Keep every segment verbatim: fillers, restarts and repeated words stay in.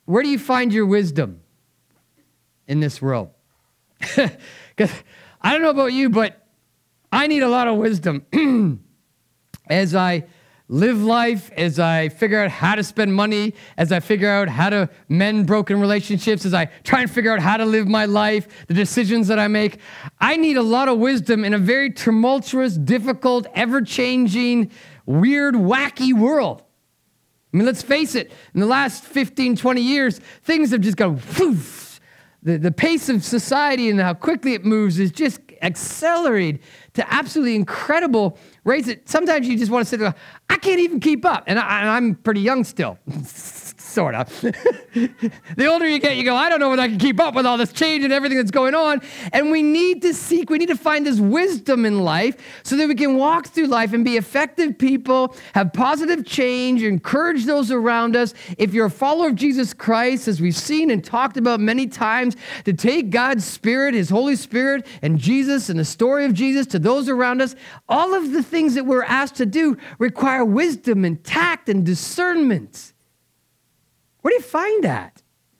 where do you find your wisdom in this world? Because I don't know about you, but I need a lot of wisdom as I live life, as I figure out how to spend money, as I figure out how to mend broken relationships, as I try and figure out how to live my life, the decisions that I make. I need a lot of wisdom in a very tumultuous, difficult, ever-changing, weird, wacky world. I mean, let's face it, in the last fifteen, twenty years, things have just gone woof. The, the pace of society and how quickly it moves is just accelerated to absolutely incredible rates that sometimes you just want to sit there, I can't even keep up. And, I, and I'm pretty young still, sort of. The older you get, you go, I don't know whether I can keep up with all this change and everything that's going on. And we need to seek, we need to find this wisdom in life so that we can walk through life and be effective people, have positive change, encourage those around us. If you're a follower of Jesus Christ, as we've seen and talked about many times, to take God's Spirit, His Holy Spirit, and Jesus and the story of Jesus to those around us, all of the things that we're asked to do require wisdom and tact and discernment. Where do you find that?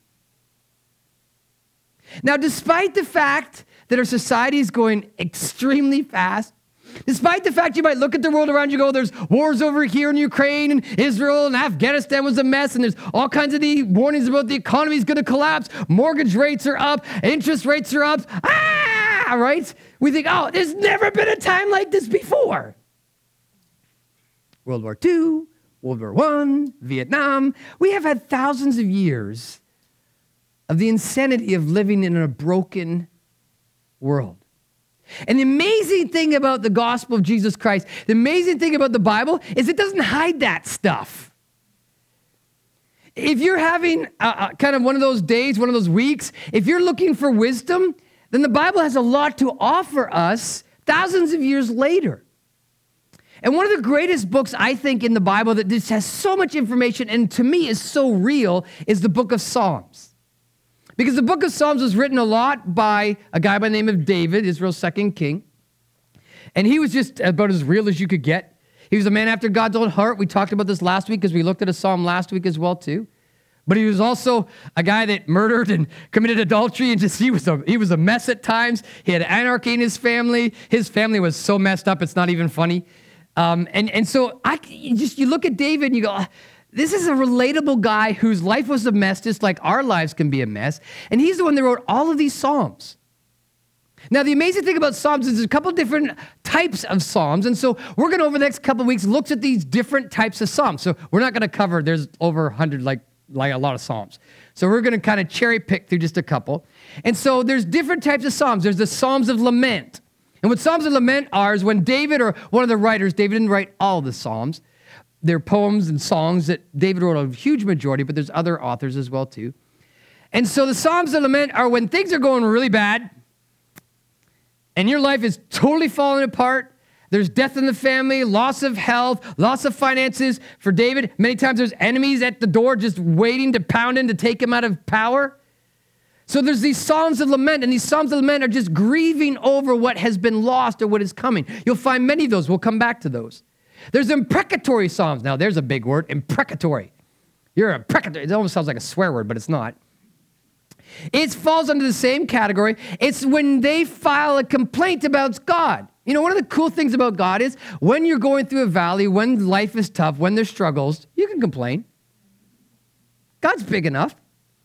Now, despite the fact that our society is going extremely fast, despite the fact you might look at the world around you and go, there's wars over here in Ukraine and Israel and Afghanistan was a mess, and there's all kinds of the warnings about the economy is going to collapse, mortgage rates are up, interest rates are up, ah, right? We think, oh, there's never been a time like this before. World War Two, World War One, Vietnam. We have had thousands of years of the insanity of living in a broken world. And the amazing thing about the gospel of Jesus Christ, the amazing thing about the Bible is it doesn't hide that stuff. If you're having a, a, kind of one of those days, one of those weeks, if you're looking for wisdom, then the Bible has a lot to offer us thousands of years later. And one of the greatest books, I think, in the Bible that just has so much information and to me is so real is the book of Psalms. Because the book of Psalms was written a lot by a guy by the name of David, Israel's second king. And he was just about as real as you could get. He was a man after God's own heart. We talked about this last week because we looked at a psalm last week as well, too. But he was also a guy that murdered and committed adultery, and just he was a he was a mess at times. He had anarchy in his family. His family was so messed up, it's not even funny. Um, and, and so I you just you look at David and you go, this is a relatable guy whose life was a mess, just like our lives can be a mess. And he's the one that wrote all of these Psalms. Now, the amazing thing about Psalms is there's a couple different types of Psalms. And so we're going to, over the next couple of weeks, look at these different types of Psalms. So we're not going to cover, there's over one hundred, like, like a lot of Psalms. So we're going to kind of cherry pick through just a couple. And so there's different types of Psalms. There's the Psalms of Lament. And what Psalms of Lament are is when David or one of the writers, David didn't write all the Psalms. They're poems and songs that David wrote a huge majority, but there's other authors as well too. And so the Psalms of Lament are when things are going really bad and your life is totally falling apart. There's death in the family, loss of health, loss of finances. For David, many times there's enemies at the door just waiting to pound in to take him out of power. So there's these Psalms of Lament, and these Psalms of Lament are just grieving over what has been lost or what is coming. You'll find many of those. We'll come back to those. There's imprecatory Psalms. Now, there's a big word, imprecatory. You're imprecatory. It almost sounds like a swear word, but it's not. It falls under the same category. It's when they file a complaint about God. You know, one of the cool things about God is when you're going through a valley, when life is tough, when there's struggles, you can complain. God's big enough.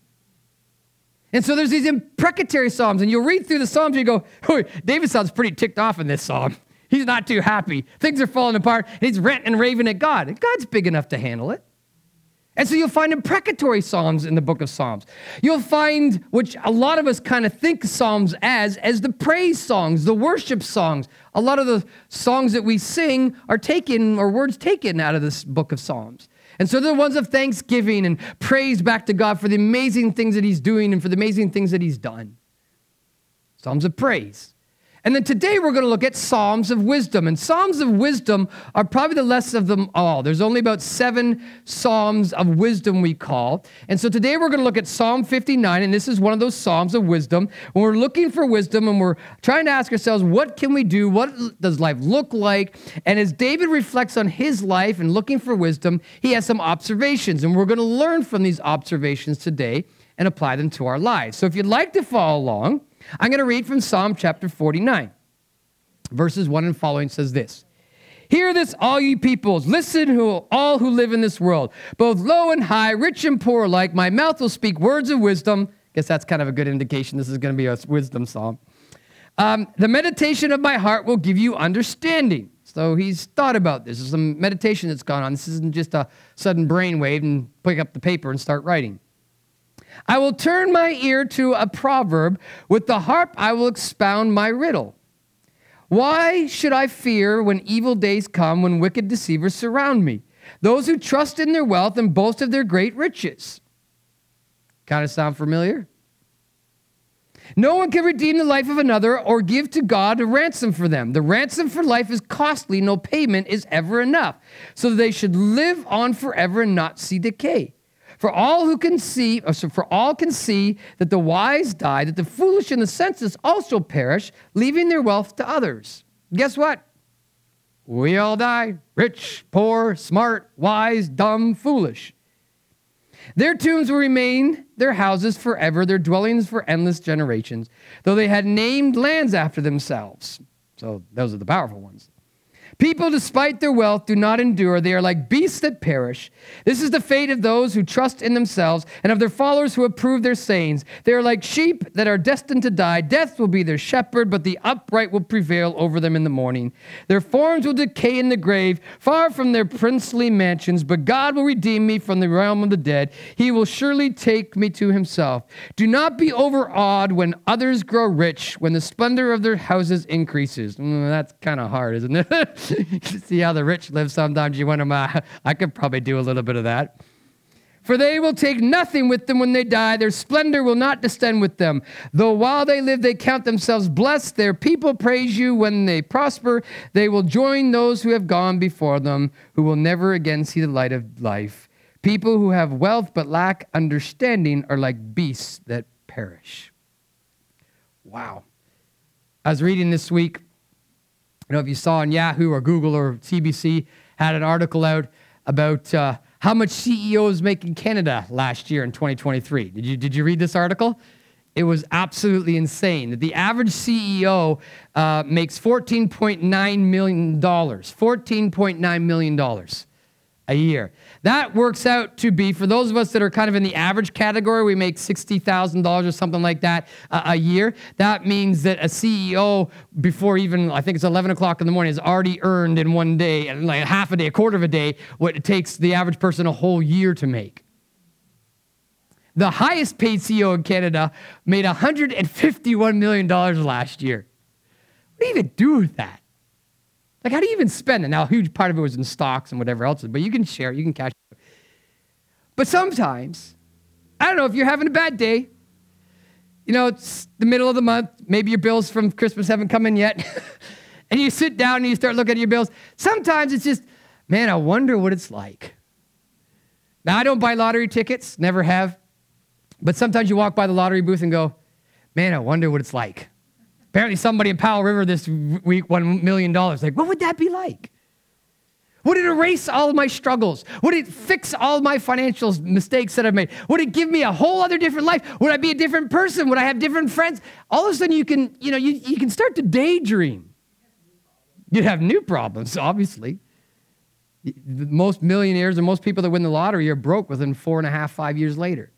And so there's these imprecatory Psalms, and you'll read through the Psalms and you go, oh, David sounds pretty ticked off in this Psalm. He's not too happy. Things are falling apart, and he's ranting and raving at God. And God's big enough to handle it. And so you'll find imprecatory Psalms in the book of Psalms. You'll find, which a lot of us kind of think Psalms as, as the praise songs, the worship songs. A lot of the songs that we sing are taken, or words taken out of this book of Psalms. And so they're the ones of thanksgiving and praise back to God for the amazing things that he's doing and for the amazing things that he's done. Psalms of praise. And then today we're going to look at Psalms of Wisdom. And Psalms of Wisdom are probably the less of them all. There's only about seven Psalms of Wisdom we call. And so today we're going to look at Psalm fifty-nine, and this is one of those Psalms of Wisdom. When we're looking for wisdom and we're trying to ask ourselves, what can we do? What does life look like? And as David reflects on his life and looking for wisdom, he has some observations. And we're going to learn from these observations today and apply them to our lives. So if you'd like to follow along, I'm going to read from Psalm chapter forty-nine. Verses one and following says this. Hear this, all you peoples. Listen, who, all who live in this world, both low and high, rich and poor alike. My mouth will speak words of wisdom. Guess that's kind of a good indication this is going to be a wisdom psalm. Um, the meditation of my heart will give you understanding. So he's thought about this. There's some meditation that's gone on. This isn't just a sudden brainwave and pick up the paper and start writing. I will turn my ear to a proverb. With the harp I will expound my riddle. Why should I fear when evil days come, when wicked deceivers surround me? Those who trust in their wealth and boast of their great riches. Kind of sound familiar? No one can redeem the life of another or give to God a ransom for them. The ransom for life is costly. No payment is ever enough. So they should live on forever and not see decay. For all who can see, or so for all can see that the wise die, that the foolish and the senseless also perish, leaving their wealth to others. Guess what? We all die. Rich, poor, smart, wise, dumb, foolish. Their tombs will remain their houses forever, their dwellings for endless generations, though they had named lands after themselves. So those are the powerful ones. People, despite their wealth, do not endure. They are like beasts that perish. This is the fate of those who trust in themselves and of their followers who approve their sayings. They are like sheep that are destined to die. Death will be their shepherd, but the upright will prevail over them in the morning. Their forms will decay in the grave, far from their princely mansions, but God will redeem me from the realm of the dead. He will surely take me to himself. Do not be overawed when others grow rich, when the splendor of their houses increases. Mm, that's kind of hard, isn't it? You see how the rich live sometimes. You wonder, uh, I could probably do a little bit of that. For they will take nothing with them when they die. Their splendor will not descend with them. Though while they live, they count themselves blessed. Their people praise you when they prosper. They will join those who have gone before them, who will never again see the light of life. People who have wealth but lack understanding are like beasts that perish. Wow. I was reading this week, I don't know if you saw on Yahoo or Google or C B C had an article out about uh, how much C E Os make in Canada last year in twenty twenty-three. Did you did you read this article? It was absolutely insane. That the average C E O uh, makes fourteen point nine million dollars. fourteen point nine million dollars a year. That works out to be, for those of us that are kind of in the average category, we make sixty thousand dollars or something like that uh, a year. That means that a C E O, before even, I think it's eleven o'clock in the morning, has already earned in one day, like half a day, a quarter of a day, what it takes the average person a whole year to make. The highest paid C E O in Canada made one hundred fifty-one million dollars last year. What do you even do with that? Like, how do you even spend it? Now, a huge part of it was in stocks and whatever else, but you can share, you can cash it. But sometimes, I don't know, if you're having a bad day, you know, it's the middle of the month, maybe your bills from Christmas haven't come in yet, and you sit down and you start looking at your bills. Sometimes it's just, man, I wonder what it's like. Now, I don't buy lottery tickets, never have, but sometimes you walk by the lottery booth and go, man, I wonder what it's like. Apparently somebody in Powell River this week won a million dollars. Like, what would that be like? Would it erase all of my struggles? Would it fix all of my financial mistakes that I've made? Would it give me a whole other different life? Would I be a different person? Would I have different friends? All of a sudden you can, you know, you, you can start to daydream. You'd have new problems, obviously. Most millionaires and most people that win the lottery are broke within four and a half, five years later.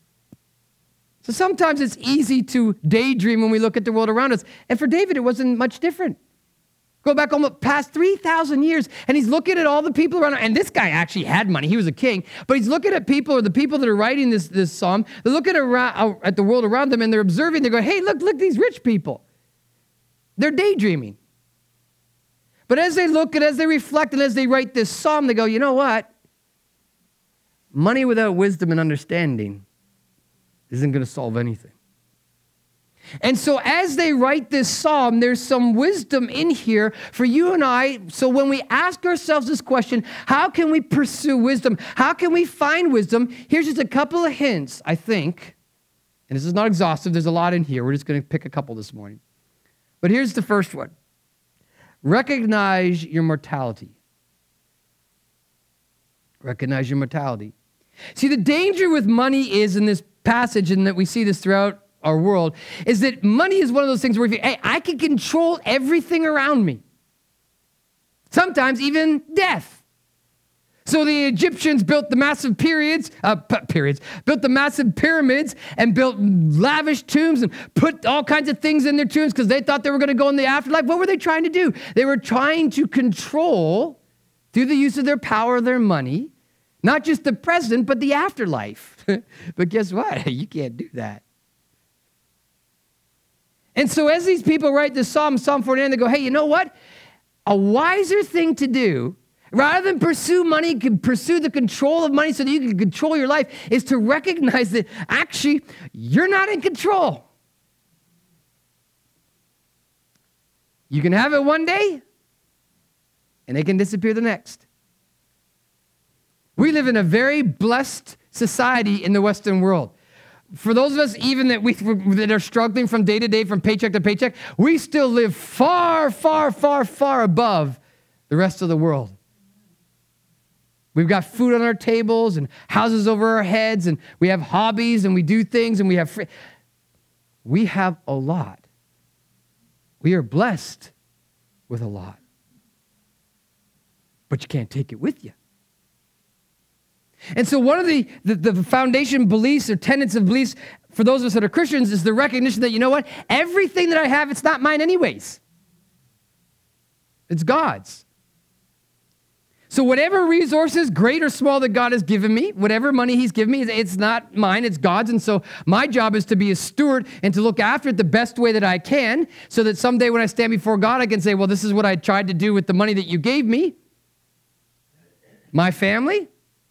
So sometimes it's easy to daydream when we look at the world around us. And for David, it wasn't much different. Go back almost past three thousand years, and he's looking at all the people around him. And this guy actually had money. He was a king. But he's looking at people, or the people that are writing this, this psalm, they're looking around, at the world around them, and they're observing. They're going, hey, look, look, these rich people. They're daydreaming. But as they look and as they reflect and as they write this psalm, they go, you know what? Money without wisdom and understanding isn't going to solve anything. And so as they write this psalm, there's some wisdom in here for you and I. So when we ask ourselves this question, how can we pursue wisdom? How can we find wisdom? Here's just a couple of hints, I think. And this is not exhaustive. There's a lot in here. We're just going to pick a couple this morning. But here's the first one. Recognize your mortality. Recognize your mortality. See, the danger with money is in this passage, and that we see this throughout our world, is that money is one of those things where if you, hey, I can control everything around me. Sometimes even death. So the Egyptians built the massive periods, uh, periods, built the massive pyramids and built lavish tombs and put all kinds of things in their tombs because they thought they were going to go in the afterlife. What were they trying to do? They were trying to control, through the use of their power, their money, not just the present, but the afterlife. But guess what? You can't do that. And so as these people write this psalm, Psalm forty-nine, they go, hey, you know what? A wiser thing to do, rather than pursue money, pursue the control of money so that you can control your life, is to recognize that actually you're not in control. You can have it one day, and it can disappear the next. We live in a very blessed society in the Western world. For those of us even that we that are struggling from day to day, from paycheck to paycheck, we still live far, far, far, far above the rest of the world. We've got food on our tables and houses over our heads, and we have hobbies and we do things and we have free. We have a lot. We are blessed with a lot. But you can't take it with you. And so one of the, the, the foundation beliefs or tenets of beliefs for those of us that are Christians is the recognition that, you know what? Everything that I have, it's not mine anyways. It's God's. So whatever resources, great or small, that God has given me, whatever money he's given me, it's not mine, it's God's. And so my job is to be a steward and to look after it the best way that I can so that someday when I stand before God, I can say, well, this is what I tried to do with the money that you gave me. My family.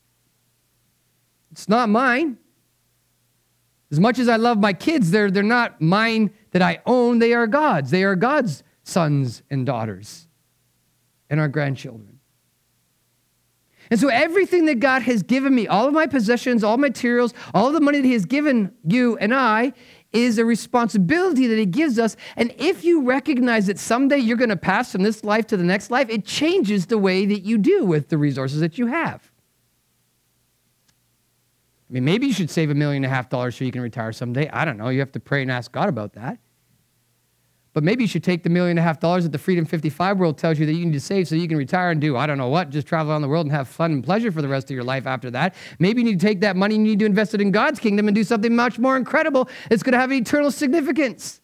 It's not mine. As much as I love my kids, they're, they're not mine that I own. They are God's. They are God's sons and daughters and our grandchildren. And so everything that God has given me, all of my possessions, all materials, all of the money that he has given you and I is a responsibility that he gives us. And if you recognize that someday you're going to pass from this life to the next life, it changes the way that you do with the resources that you have. I mean, maybe you should save a million and a half dollars so you can retire someday. I don't know. You have to pray and ask God about that. But maybe you should take the million and a half dollars that the Freedom fifty-five world tells you that you need to save so you can retire and do, I don't know what, just travel around the world and have fun and pleasure for the rest of your life after that. Maybe you need to take that money and you need to invest it in God's kingdom and do something much more incredible. It's going to have eternal significance.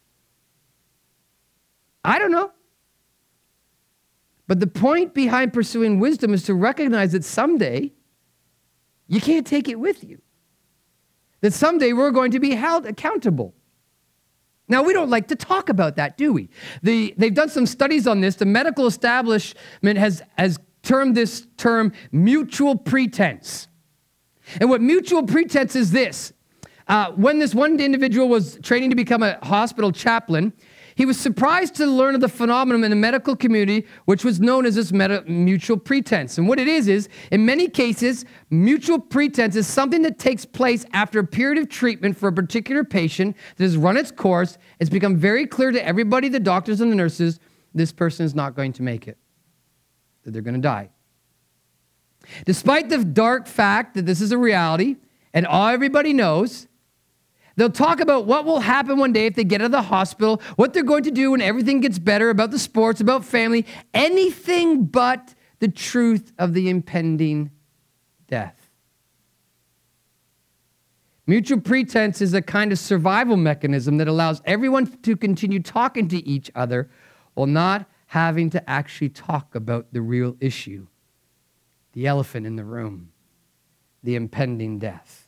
I don't know. But the point behind pursuing wisdom is to recognize that someday you can't take it with you. That someday we're going to be held accountable. Now, we don't like to talk about that, do we? The, they've done some studies on this. The medical establishment has, has termed this term mutual pretense. And what mutual pretense is this. Uh, when this one individual was training to become a hospital chaplain, he was surprised to learn of the phenomenon in the medical community, which was known as this meta- mutual pretense. And what it is, is in many cases, mutual pretense is something that takes place after a period of treatment for a particular patient that has run its course. It's become very clear to everybody, the doctors and the nurses, this person is not going to make it, that they're going to die. Despite the dark fact that this is a reality, and all everybody knows, they'll talk about what will happen one day if they get out of the hospital, what they're going to do when everything gets better, about the sports, about family, anything but the truth of the impending death. Mutual pretense is a kind of survival mechanism that allows everyone to continue talking to each other while not having to actually talk about the real issue, the elephant in the room, the impending death.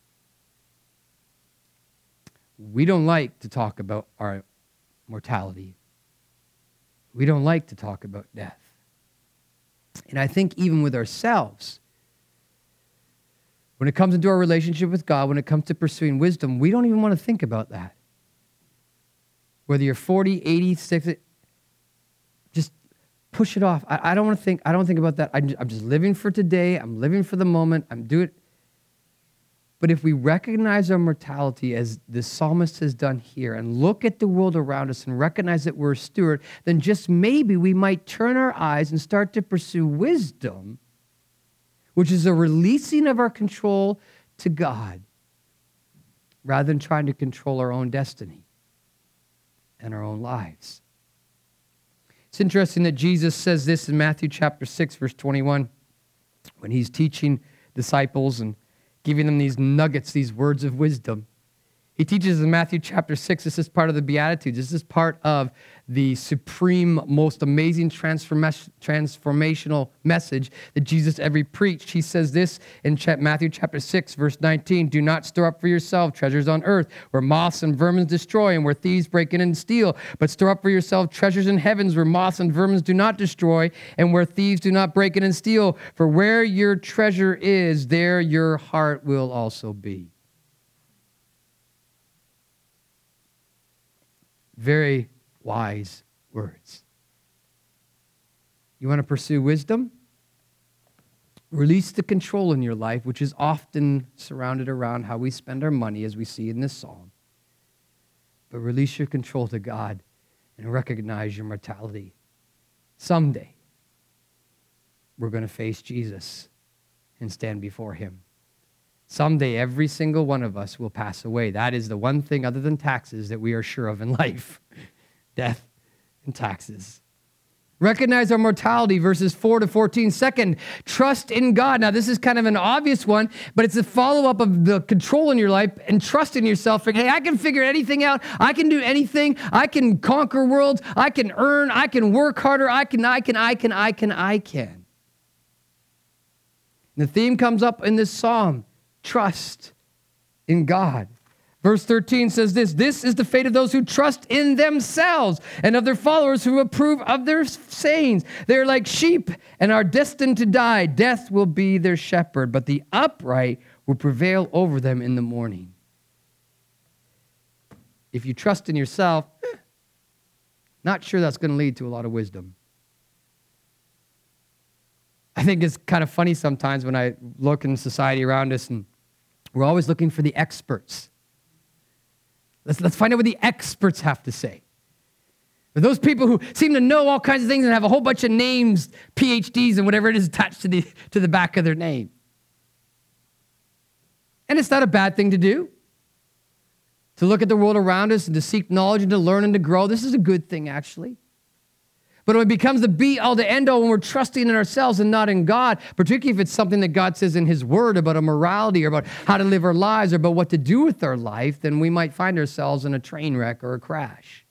We don't like to talk about our mortality. We don't like to talk about death. And I think even with ourselves, when it comes into our relationship with God, when it comes to pursuing wisdom, we don't even want to think about that. Whether you're forty, eighty, sixty, just push it off. I, I don't want to think, I don't think about that. I'm just, I'm just living for today. I'm living for the moment. I'm doing it. But if we recognize our mortality as the psalmist has done here and look at the world around us and recognize that we're a steward, then just maybe we might turn our eyes and start to pursue wisdom, which is a releasing of our control to God, rather than trying to control our own destiny and our own lives. It's interesting that Jesus says this in Matthew chapter six, verse twenty-one, when he's teaching disciples and giving them these nuggets, these words of wisdom. He teaches in Matthew chapter six, this is part of the Beatitudes. This is part of the supreme, most amazing transformational message that Jesus ever preached. He says this in Matthew chapter six, verse nineteen, do not store up for yourself treasures on earth where moths and vermin destroy and where thieves break in and steal, but store up for yourself treasures in heavens where moths and vermin do not destroy and where thieves do not break in and steal. For where your treasure is, there your heart will also be. Very wise words. You want to pursue wisdom? Release the control in your life, which is often surrounded around how we spend our money, as we see in this psalm. But release your control to God and recognize your mortality. Someday, we're going to face Jesus and stand before him. Someday, every single one of us will pass away. That is the one thing other than taxes that we are sure of in life. Death and taxes. Recognize our mortality, verses four to fourteen. Second, trust in God. Now, this is kind of an obvious one, but it's a follow-up of the control in your life and trust in yourself. Hey, I can figure anything out. I can do anything. I can conquer worlds. I can earn. I can work harder. I can, I can, I can, I can, I can. And the theme comes up in this psalm. Trust in God. Verse thirteen says this, this is the fate of those who trust in themselves and of their followers who approve of their sayings. They're like sheep and are destined to die. Death will be their shepherd, but the upright will prevail over them in the morning. If you trust in yourself, eh, not sure that's going to lead to a lot of wisdom. I think it's kind of funny sometimes when I look in society around us and we're always looking for the experts. Let's, let's find out what the experts have to say. Those people who seem to know all kinds of things and have a whole bunch of names, P H Ds and whatever it is attached to the, to the back of their name. And it's not a bad thing to do. To look at the world around us and to seek knowledge and to learn and to grow. This is a good thing, actually. But when it becomes the be-all, the end-all, when we're trusting in ourselves and not in God, particularly if it's something that God says in his word about a morality or about how to live our lives or about what to do with our life, then we might find ourselves in a train wreck or a crash.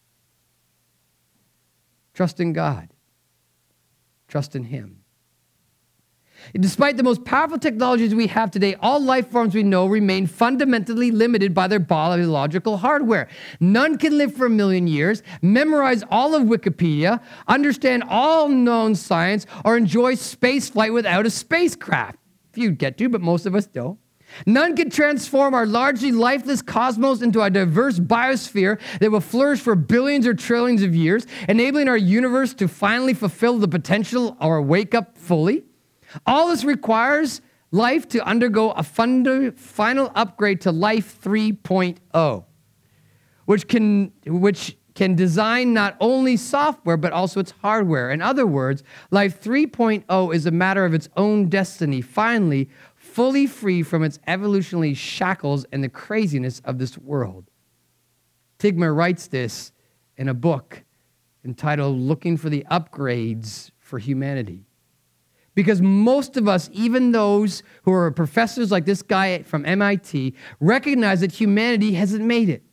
Trust in God. Trust in him. Despite the most powerful technologies we have today, all life forms we know remain fundamentally limited by their biological hardware. None can live for a million years, memorize all of Wikipedia, understand all known science, or enjoy space flight without a spacecraft. Few get to, but most of us don't. None can transform our largely lifeless cosmos into a diverse biosphere that will flourish for billions or trillions of years, enabling our universe to finally fulfill the potential or wake up fully. All this requires life to undergo a funda- final upgrade to Life three point oh, which can, which can design not only software, but also its hardware. In other words, Life three point oh is a matter of its own destiny, finally, fully free from its evolutionary shackles and the craziness of this world. Tigmer writes this in a book entitled Looking for the Upgrades for Humanity. Because most of us, even those who are professors like this guy from M I T, recognize that humanity hasn't made it.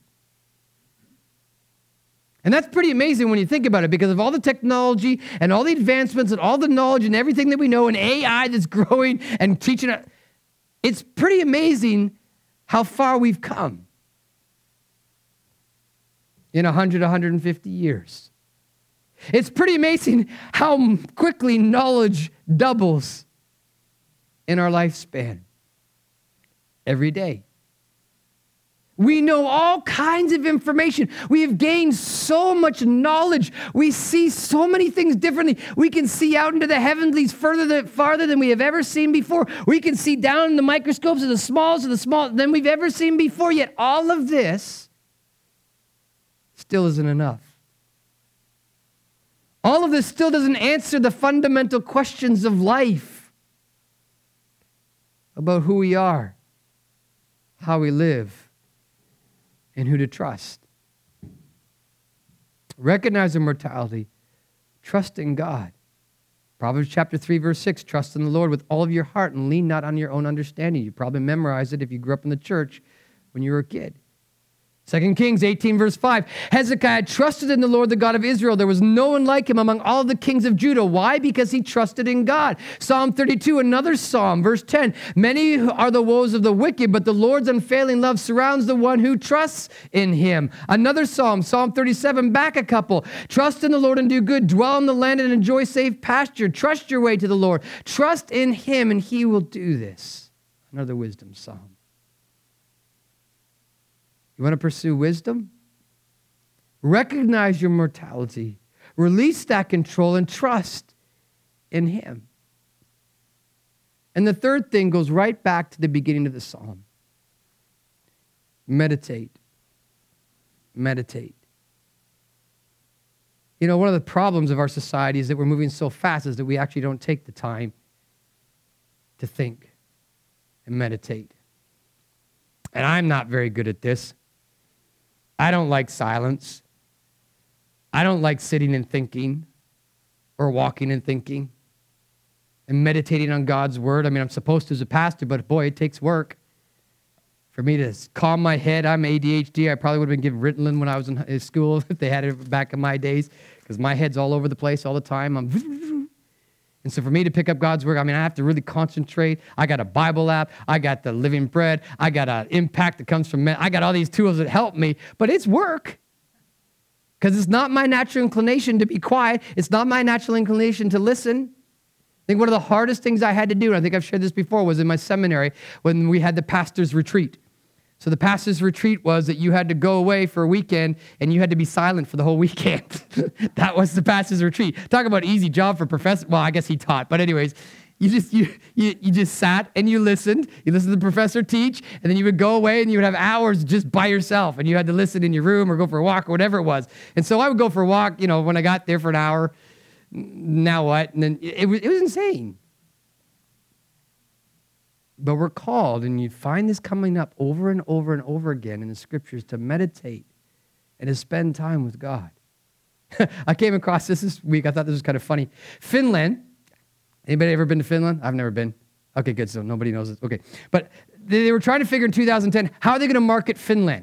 And that's pretty amazing when you think about it, because of all the technology and all the advancements and all the knowledge and everything that we know and A I that's growing and teaching us. It's pretty amazing how far we've come in one hundred, one hundred fifty years. It's pretty amazing how quickly knowledge doubles in our lifespan every day. We know all kinds of information. We have gained so much knowledge. We see so many things differently. We can see out into the heavenlies further than, farther than we have ever seen before. We can see down in the microscopes of the smallest of the small than we've ever seen before. Yet all of this still isn't enough. All of this still doesn't answer the fundamental questions of life about who we are, how we live, and who to trust. Recognize our mortality. Trust in God. Proverbs chapter three, verse six, trust in the Lord with all of your heart and lean not on your own understanding. You probably memorized it if you grew up in the church when you were a kid. Second Kings eighteen, verse five, Hezekiah trusted in the Lord, the God of Israel. There was no one like him among all the kings of Judah. Why? Because he trusted in God. Psalm thirty-two, another psalm, verse ten, many are the woes of the wicked, but the Lord's unfailing love surrounds the one who trusts in him. Another psalm, Psalm thirty-seven, back a couple, trust in the Lord and do good, dwell in the land and enjoy safe pasture. Trust your way to the Lord. Trust in him and he will do this. Another wisdom psalm. You want to pursue wisdom? Recognize your mortality. Release that control and trust in him. And the third thing goes right back to the beginning of the psalm. Meditate. Meditate. You know, one of the problems of our society is that we're moving so fast is that we actually don't take the time to think and meditate. And I'm not very good at this. I don't like silence. I don't like sitting and thinking or walking and thinking and meditating on God's word. I mean, I'm supposed to as a pastor, but boy, it takes work for me to calm my head. I'm A D H D. I probably would have been given Ritalin when I was in school if they had it back in my days because my head's all over the place all the time. I'm And so for me to pick up God's word, I mean, I have to really concentrate. I got a Bible app. I got the Living Bread. I got an impact that comes from men. I got all these tools that help me, but it's work because it's not my natural inclination to be quiet. It's not my natural inclination to listen. I think one of the hardest things I had to do, and I think I've shared this before, was in my seminary when we had the pastor's retreat. So the pastor's retreat was that you had to go away for a weekend and you had to be silent for the whole weekend. That was the pastor's retreat. Talk about easy job for professor. Well, I guess he taught, but anyways, you just you, you you just sat and you listened. You listened to the professor teach, and then you would go away and you would have hours just by yourself, and you had to listen in your room or go for a walk or whatever it was. And so I would go for a walk. You know, when I got there for an hour, now what? And then it, it was it was insane. But we're called, and you find this coming up over and over and over again in the scriptures, to meditate and to spend time with God. I came across this this week. I thought this was kind of funny. Finland. Anybody ever been to Finland? I've never been. Okay, good. So nobody knows this. Okay. But they were trying to figure in two thousand ten, how are they going to market Finland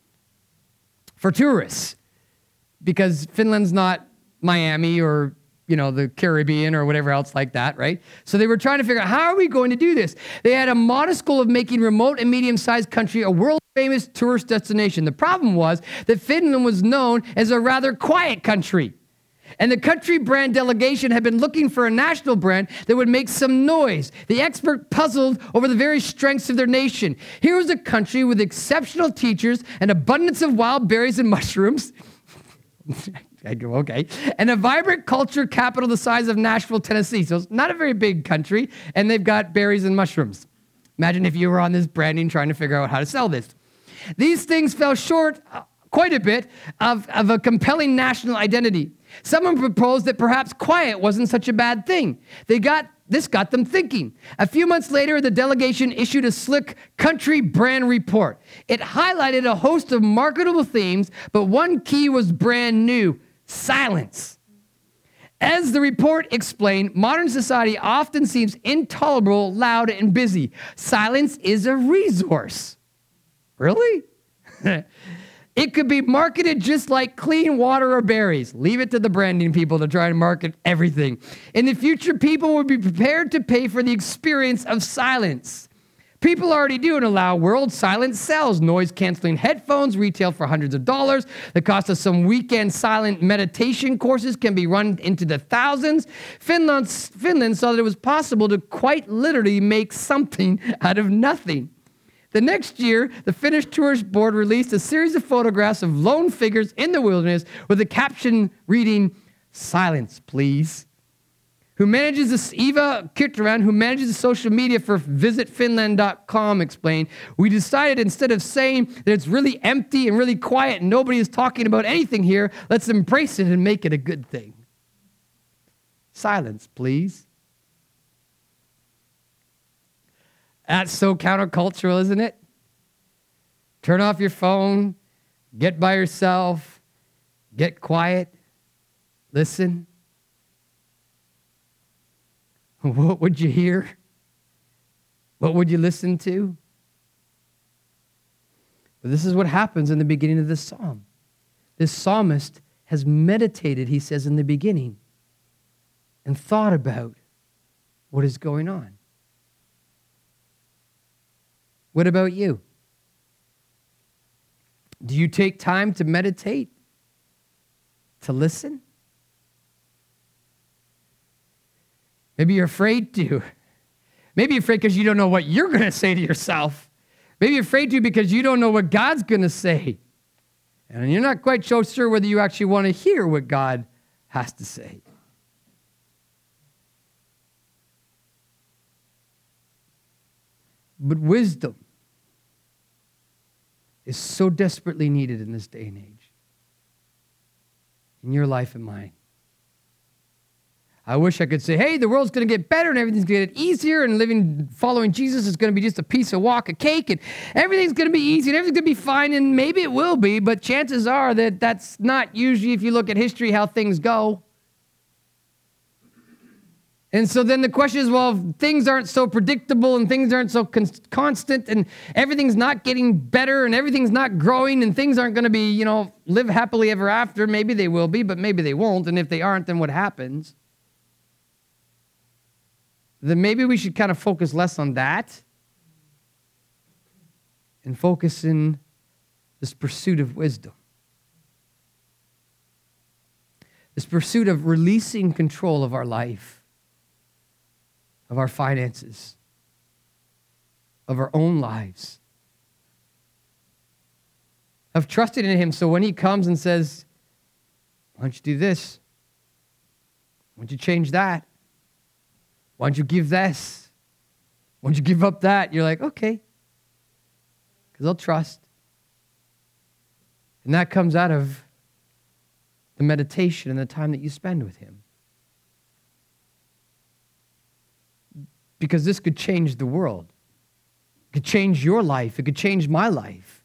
for tourists? Because Finland's not Miami or you know, the Caribbean or whatever else like that, right? So they were trying to figure out, how are we going to do this? They had a modest goal of making remote and medium-sized country a world-famous tourist destination. The problem was that Finland was known as a rather quiet country. And the country brand delegation had been looking for a national brand that would make some noise. The expert puzzled over the very strengths of their nation. Here was a country with exceptional teachers, an abundance of wild berries and mushrooms. I go, okay. And a vibrant culture capital the size of Nashville, Tennessee. So it's not a very big country, and they've got berries and mushrooms. Imagine if you were on this branding trying to figure out how to sell this. These things fell short uh, quite a bit of, of a compelling national identity. Someone proposed that perhaps quiet wasn't such a bad thing. They got This got them thinking. A few months later, the delegation issued a slick country brand report. It highlighted a host of marketable themes, but one key was brand new: silence. As the report explained, modern society often seems intolerable, loud, and busy. Silence is a resource. Really? It could be marketed just like clean water or berries. Leave it to the branding people to try and market everything. In the future, people will be prepared to pay for the experience of silence. People already do in a loud world. Silence sells. Noise-canceling headphones retail for hundreds of dollars. The cost of some weekend silent meditation courses can be run into the thousands. Finland, Finland saw that it was possible to quite literally make something out of nothing. The next year, the Finnish Tourist Board released a series of photographs of lone figures in the wilderness with a caption reading, "Silence, please." Who manages this, Eva Kitteran, who manages the social media for visit finland dot com, explained, "We decided instead of saying that it's really empty and really quiet and nobody is talking about anything here, let's embrace it and make it a good thing. Silence, please." That's so countercultural, isn't it? Turn off your phone, get by yourself, get quiet, listen. What would you hear? What would you listen to? But this is what happens in the beginning of this psalm. This psalmist has meditated, he says in the beginning, and thought about what is going on. What about you? Do you take time to meditate? To listen? Maybe you're afraid to. Maybe you're afraid because you don't know what you're going to say to yourself. Maybe you're afraid to because you don't know what God's going to say. And you're not quite so sure whether you actually want to hear what God has to say. But wisdom is so desperately needed in this day and age. In your life and mine. I wish I could say, hey, the world's going to get better and everything's going to get easier and living, following Jesus is going to be just a piece of walk of cake and everything's going to be easy and everything's going to be fine, and maybe it will be, but chances are that that's not usually, if you look at history, how things go. And so then the question is, well, if things aren't so predictable and things aren't so con- constant and everything's not getting better and everything's not growing and things aren't going to be, you know, live happily ever after. Maybe they will be, but maybe they won't. And if they aren't, then what happens? Then maybe we should kind of focus less on that and focus in this pursuit of wisdom. This pursuit of releasing control of our life, of our finances, of our own lives, of trusting in Him. So when He comes and says, why don't you do this? Why don't you change that? Why don't you give this? Why don't you give up that? You're like, okay, because I'll trust. And that comes out of the meditation and the time that you spend with Him. Because this could change the world. It could change your life. It could change my life.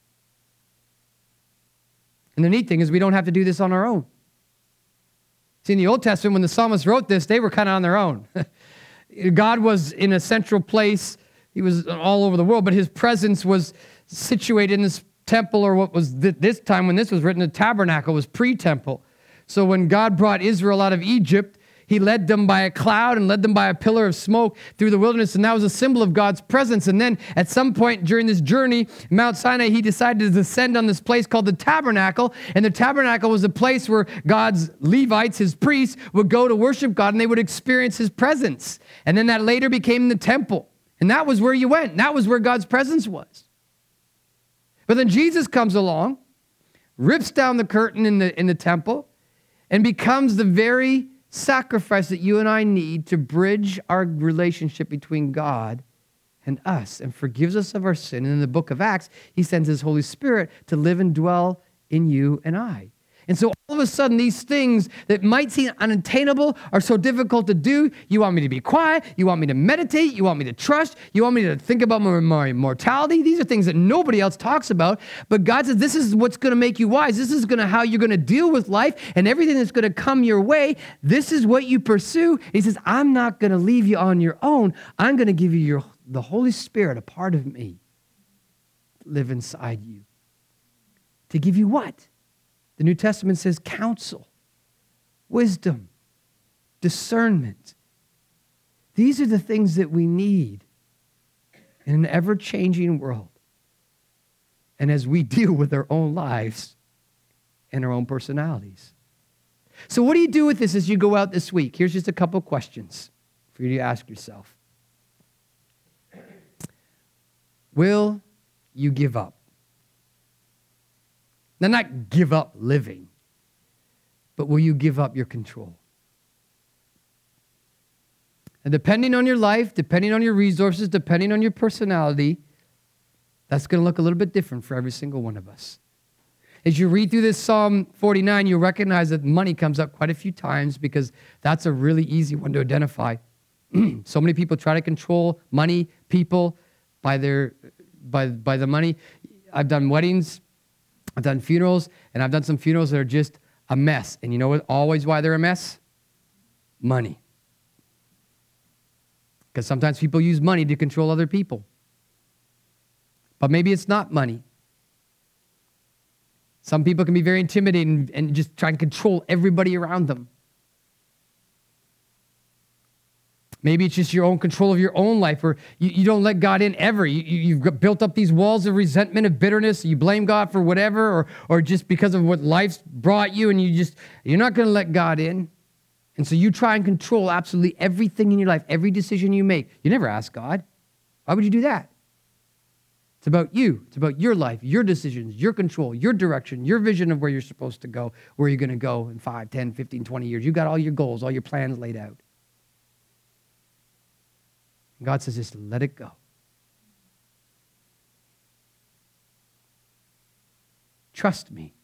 And the neat thing is we don't have to do this on our own. See, in the Old Testament, when the psalmist wrote this, they were kind of on their own. God was in a central place. He was all over the world, but His presence was situated in this temple, or what was th- this time when this was written, the tabernacle was pre-temple. So when God brought Israel out of Egypt, He led them by a cloud and led them by a pillar of smoke through the wilderness, and that was a symbol of God's presence. And then at some point during this journey, Mount Sinai, He decided to descend on this place called the tabernacle, and the tabernacle was a place where God's Levites, His priests, would go to worship God, and they would experience His presence. And then that later became the temple, and that was where you went. And that was where God's presence was. But then Jesus comes along, rips down the curtain in the, in the temple, and becomes the very sacrifice that you and I need to bridge our relationship between God and us, and forgives us of our sin. And in the book of Acts, He sends His Holy Spirit to live and dwell in you and I. And so all of a sudden, these things that might seem unattainable are so difficult to do. You want me to be quiet. You want me to meditate. You want me to trust. You want me to think about my, my mortality. These are things that nobody else talks about. But God says, this is what's going to make you wise. This is going to how you're going to deal with life and everything that's going to come your way. This is what you pursue. He says, I'm not going to leave you on your own. I'm going to give you your, the Holy Spirit, a part of me, live inside you. To give you what? The New Testament says counsel, wisdom, discernment. These are the things that we need in an ever-changing world. And as we deal with our own lives and our own personalities. So what do you do with this as you go out this week? Here's just a couple questions for you to ask yourself. Will you give up? Now, not give up living, but will you give up your control? And depending on your life, depending on your resources, depending on your personality, that's going to look a little bit different for every single one of us. As you read through this Psalm forty-nine, you'll recognize that money comes up quite a few times because that's a really easy one to identify. So many people try to control money, people, by their by by the money. I've done weddings, I've done funerals, and I've done some funerals that are just a mess. And you know what? Always why they're a mess? Money. Because sometimes people use money to control other people. But maybe it's not money. Some people can be very intimidating and just try and control everybody around them. Maybe it's just your own control of your own life, or you, you don't let God in ever. You, you, you've got built up these walls of resentment, of bitterness. You blame God for whatever, or, or just because of what life's brought you, and you just, you're not going to let God in. And so you try and control absolutely everything in your life, every decision you make. You never ask God. Why would you do that? It's about you. It's about your life, your decisions, your control, your direction, your vision of where you're supposed to go, where you're going to go in five, ten, fifteen, twenty years. You've got all your goals, all your plans laid out. And God says, just let it go. Trust me.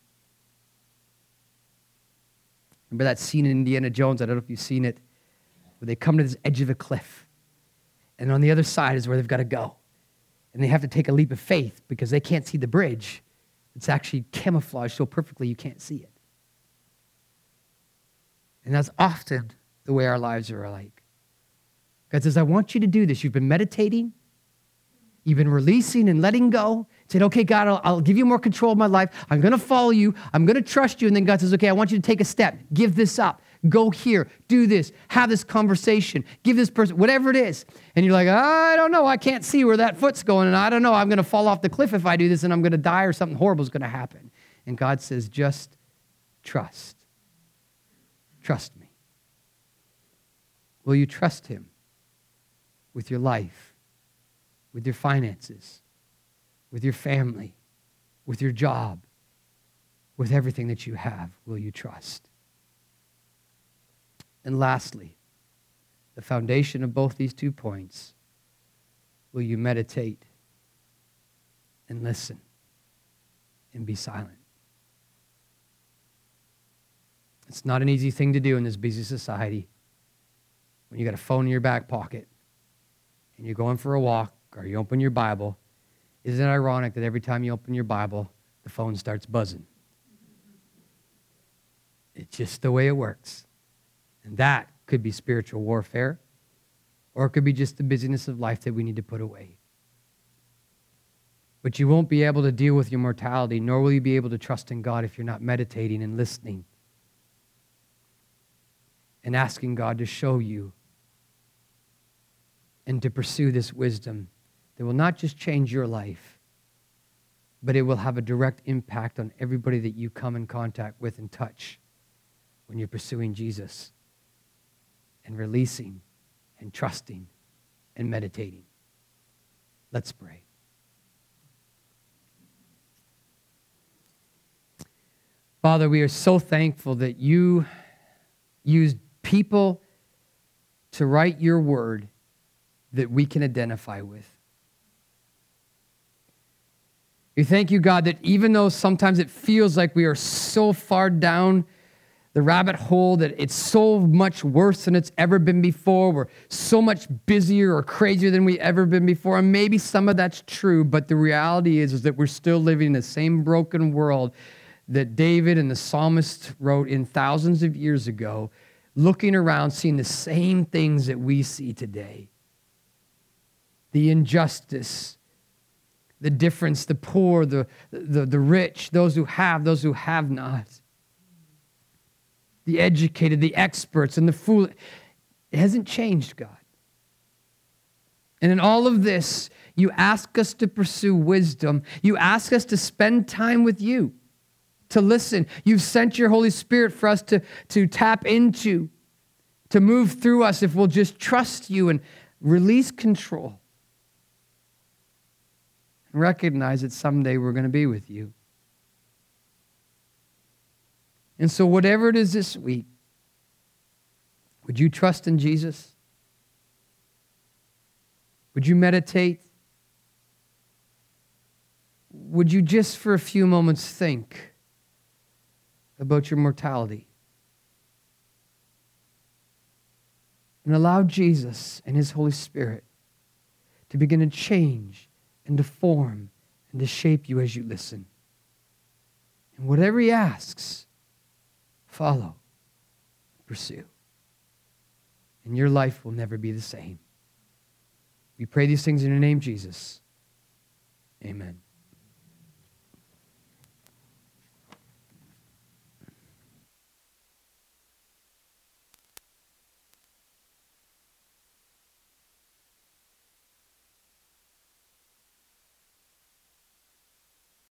Remember that scene in Indiana Jones? I don't know if you've seen it, where they come to this edge of a cliff, and on the other side is where they've got to go. And they have to take a leap of faith because they can't see the bridge. It's actually camouflaged so perfectly you can't see it. And that's often the way our lives are like. God says, I want you to do this. You've been meditating. You've been releasing and letting go. Said, okay, God, I'll, I'll give you more control of my life. I'm going to follow you. I'm going to trust you. And then God says, okay, I want you to take a step. Give this up. Go here. Do this. Have this conversation. Give this person, whatever it is. And you're like, I don't know. I can't see where that foot's going. And I don't know. I'm going to fall off the cliff if I do this, and I'm going to die, or something horrible is going to happen. And God says, just trust. Trust me. Will you trust him with your life, with your finances, with your family, with your job, with everything that you have? Will you trust? And lastly, the foundation of both these two points, will you meditate and listen and be silent? It's not an easy thing to do in this busy society when you got a phone in your back pocket and you're going for a walk or you open your Bible. Isn't it ironic that every time you open your Bible, the phone starts buzzing? It's just the way it works. And that could be spiritual warfare, or it could be just the busyness of life that we need to put away. But you won't be able to deal with your mortality, nor will you be able to trust in God if you're not meditating and listening and asking God to show you and to pursue this wisdom that will not just change your life, but it will have a direct impact on everybody that you come in contact with and touch when you're pursuing Jesus and releasing and trusting and meditating. Let's pray. Father, we are so thankful that you used people to write your word that we can identify with. We thank you, God, that even though sometimes it feels like we are so far down the rabbit hole, that it's so much worse than it's ever been before, we're so much busier or crazier than we ever been before, and maybe some of that's true, but the reality is, is that we're still living in the same broken world that David and the psalmist wrote in thousands of years ago, looking around, seeing the same things that we see today. The injustice, the difference, the poor, the, the, the rich, those who have, those who have not. The educated, the experts, and the foolish. It hasn't changed, God. And in all of this, you ask us to pursue wisdom. You ask us to spend time with you, to listen. You've sent your Holy Spirit for us to, to tap into, to move through us if we'll just trust you and release control. and recognize that someday we're going to be with you. And so whatever it is this week, would you trust in Jesus? Would you meditate? Would you just for a few moments think about your mortality? And allow Jesus and His Holy Spirit to begin to change and to form and to shape you as you listen. And whatever He asks, follow, pursue. And your life will never be the same. We pray these things in your name, Jesus. Amen.